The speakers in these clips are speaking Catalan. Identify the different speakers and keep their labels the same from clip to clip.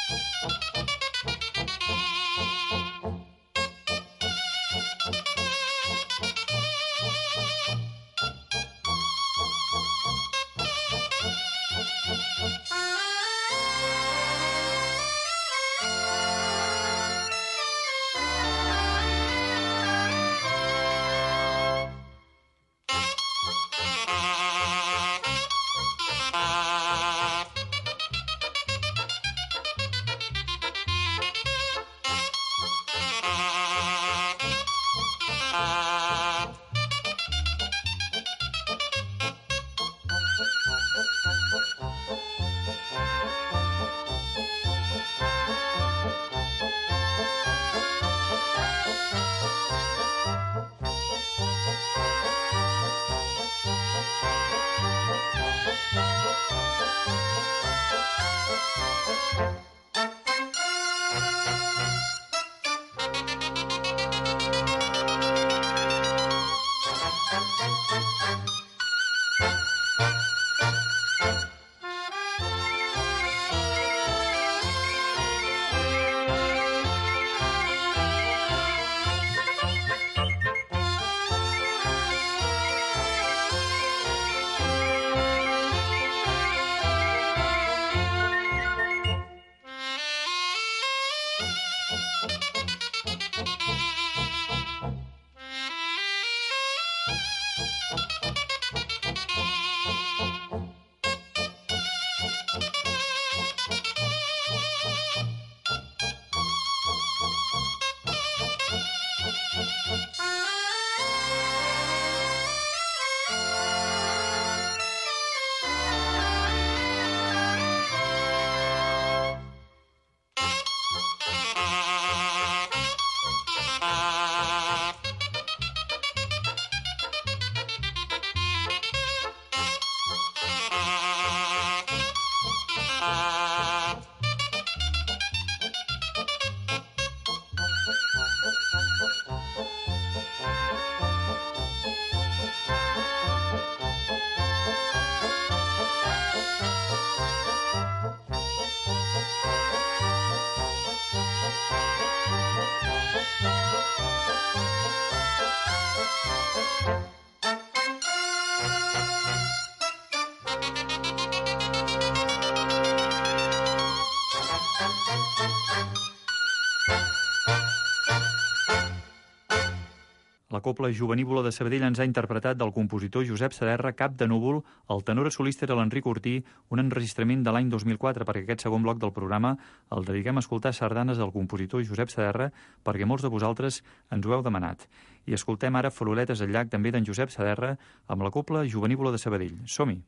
Speaker 1: La Cobla Jovenívola de Sabadell ens ha interpretat del compositor Josep Saderra Cap de Núvol. El tenor solista era l'Enric Ortí, un enregistrament de l'any 2004, perquè aquest segon bloc del programa el dediquem a escoltar sardanes del compositor Josep Saderra, perquè molts de vosaltres ens ho heu demanat. I escoltem ara Faroletes al llac, també d'en Josep Saderra, amb la Cobla Jovenívola de Sabadell. Som-hi!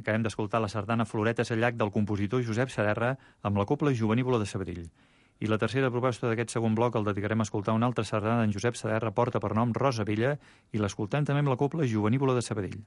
Speaker 1: Acabem d'escoltar la sardana Floretes al llac del compositor Josep Saderra amb la Cobla Jovenívola de Sabadell. I la tercera proposta d'aquest segon bloc el dedicarem a escoltar una altra sardana d'en Josep Saderra, porta per nom Rosa Vella, i l'escoltem també amb la Cobla Jovenívola de Sabadell.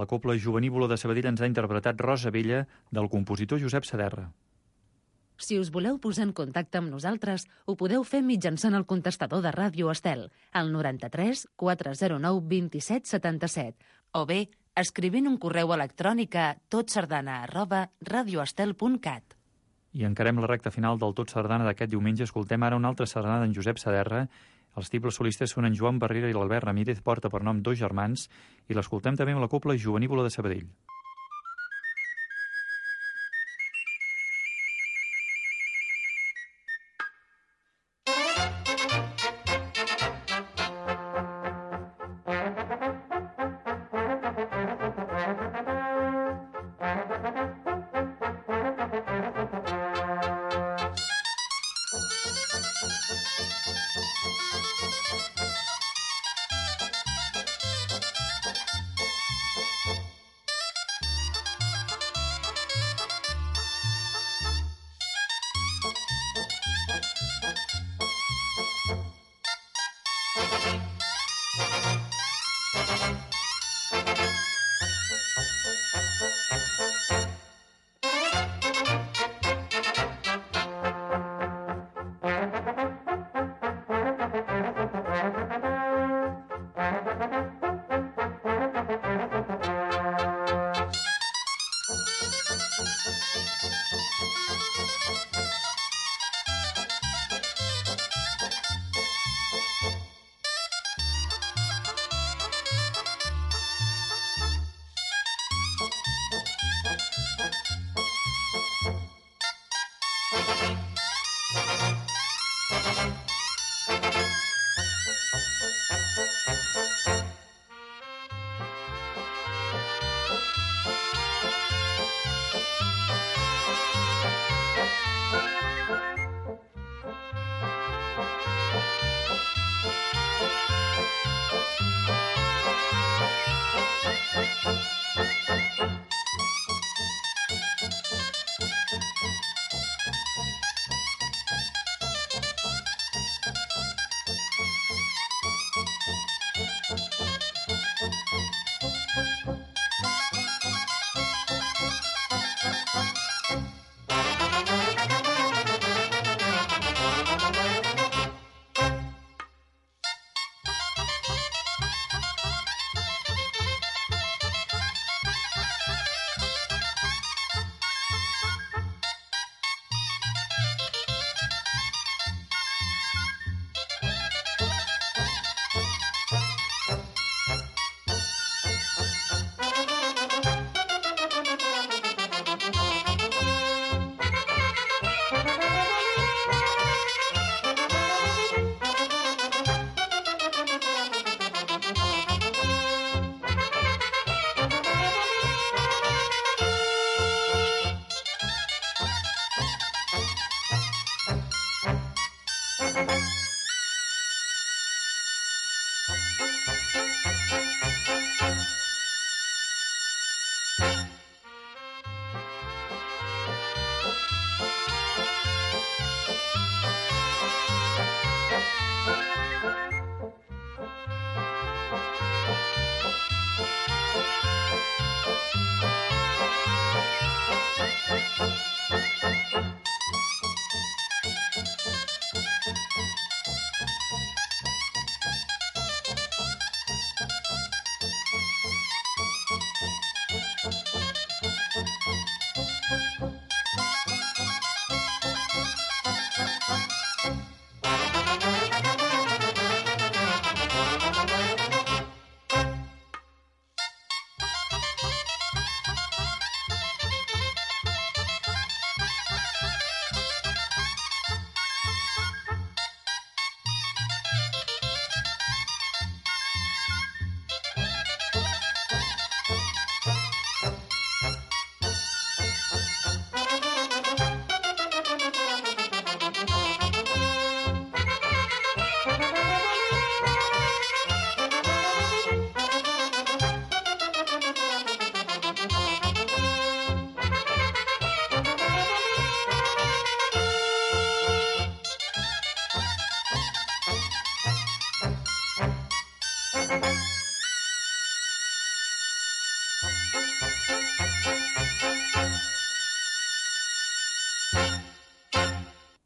Speaker 1: Cobla Jovenívola de Sabadell ens ha interpretat Rosa Vella del compositor Josep Saderra.
Speaker 2: Si us voleu posar en contacte amb nosaltres, ho podeu fer mitjançant el contestador de Ràdio Estel, al 93 409 27 77, o bé escrivint un correu electrònic a totsardana@radioestel.cat.
Speaker 1: I encarem la recta final del Tot Sardana d'aquest diumenge. Escoltem ara una altra sardana d'en Josep Saderra. Els tibles solistes són en Joan Barrera i l'Albert Ramírez, porta per nom Dos germans, i l'escoltem també amb la Cobla Jovenívola de Sabadell.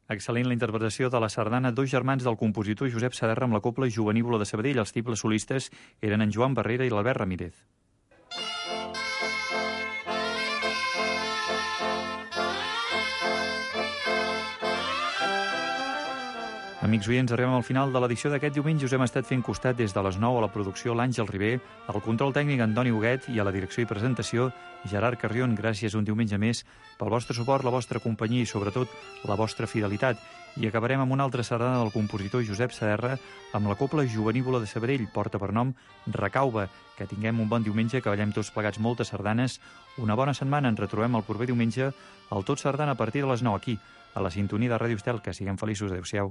Speaker 1: Excel·lent la interpretació de la sardana Dos germans del compositor Josep Saderra amb la Cobla Jovenívola de Sabadell. Els tibles solistes eren en Joan Barrera i l'Albert Ramírez. Amics oients, arribem al final de l'edició d'aquest diumenge. Us hem estat fent costat des de les 9 a la producció l'Àngel Ribé, al control tècnic Antoni Huguet i a la direcció i presentació Gerard Carrion. Gràcies un diumenge més pel vostre suport, la vostra companyia i sobretot la vostra fidelitat. I acabarem amb una altra sardana del compositor Josep Saderra amb la Cobla Jovenívola de Sabadell, porta per nom Recauva. Que tinguem un bon diumenge, que ballem tots plegats moltes sardanes. Una bona setmana, ens retrobem el proper diumenge al Tot Sardana a partir de les 9 aquí, a la sintonia de Ràdio Estel. Que siguem feliços. Adéu-siau.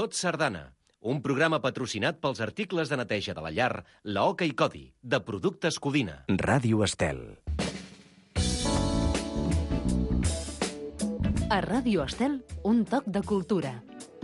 Speaker 3: Tot Sardana, un programa patrocinat pels articles de neteja de la llar, la Oca i Codi, de Productes Codina.
Speaker 4: Ràdio Estel.
Speaker 2: A Ràdio Estel, un toc de cultura.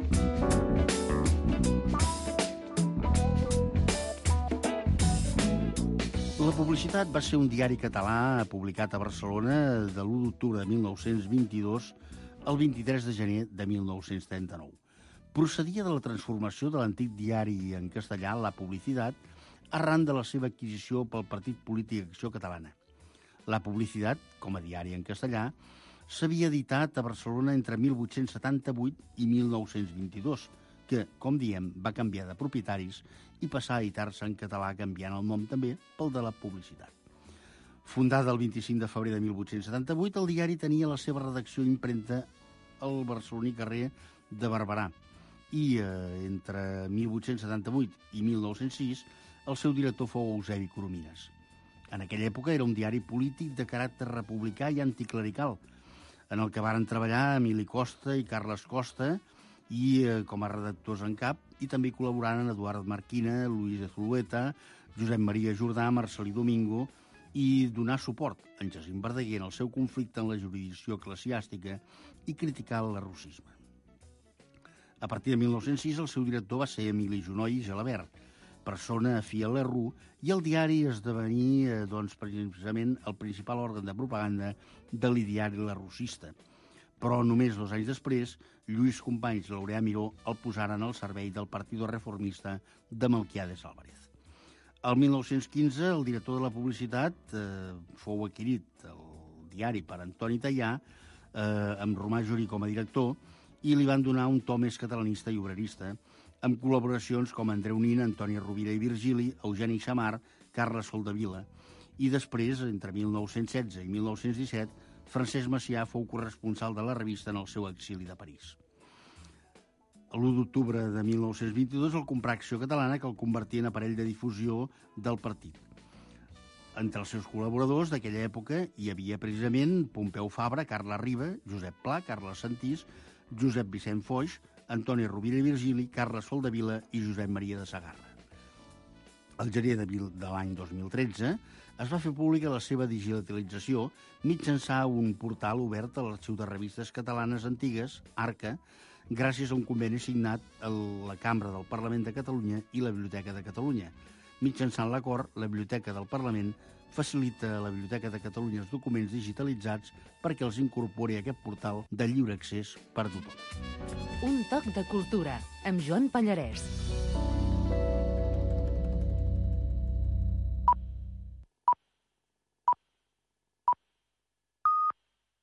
Speaker 5: La Publicitat va ser un diari català publicat a Barcelona de l'1 d'octubre de 1922 al 23 de gener de 1939. Procedia de la transformació de l'antic diari en castellà, La Publicitat, arran de la seva adquisició pel Partit Polític Acció Catalana. La Publicitat, com a diari en castellà, s'havia editat a Barcelona entre 1878 i 1922, que, com diem, va canviar de propietaris i passar a editar-se en català canviant el nom també pel de La Publicitat. Fundada el 25 de febrer de 1878, el diari tenia la seva redacció impremta al barceloní carrer de Barberà i entre 1878 i 1906 el seu director fou Eusebi Coromines. En aquella època era un diari polític de caràcter republicà i anticlerical, en el que varen treballar Emili Costa i Carles Costa i com a redactors en cap, i també col·laboraren Eduard Marquina, Luis de Zulueta, Josep Maria Jordà, Marcelí Domingo, i donar suport a en Jacint Verdaguer en el seu conflicte en la jurisdicció eclesiàstica i criticar l'arrosisme. A partir de 1906 el seu director va ser Emili Junoy i Gelabert, persona afí a l'ERRU, i el diari esdevenia precisament el principal òrgan de propaganda de l'ideari l'arrosista. Però només 2 anys després, Lluís Companys i Laureà Miró el posaren al servei del Partido Reformista de Melquiades Álvarez. El 1915, el director de La Publicitat fou adquirit el diari per Antoni Tallà, amb Romà Jurí com a director, i li van donar un to més catalanista i obrerista, amb col·laboracions com Andreu Nin, Antoni Rovira i Virgili, Eugeni Xamar, Carles Soldevila, i després, entre 1916 i 1917, Francesc Macià fou corresponsal de la revista en el seu exili de París. L'1 d'octubre de 1922 el comprà Acció Catalana, que el convertia en aparell de difusió del partit. Entre els seus col·laboradors d'aquella època hi havia precisament Pompeu Fabra, Carles Riba, Josep Pla, Carles Santís, Josep Vicent Foix, Antoni Rovira i Virgili, Carles Soldevila i Josep Maria de Sagarra. Al gener de l'any 2013 es va fer pública la seva digitalització mitjançant un portal obert a l'Arxiu de Revistes Catalanes Antigues, ARCA, gràcies a un conveni signat a la Cambra del Parlament de Catalunya i la Biblioteca de Catalunya. Mitjançant l'acord, la Biblioteca del Parlament facilita a la Biblioteca de Catalunya els documents digitalitzats perquè els incorpori a aquest portal de lliure accés per a tothom.
Speaker 2: Un toc de cultura, amb Joan Pallarès.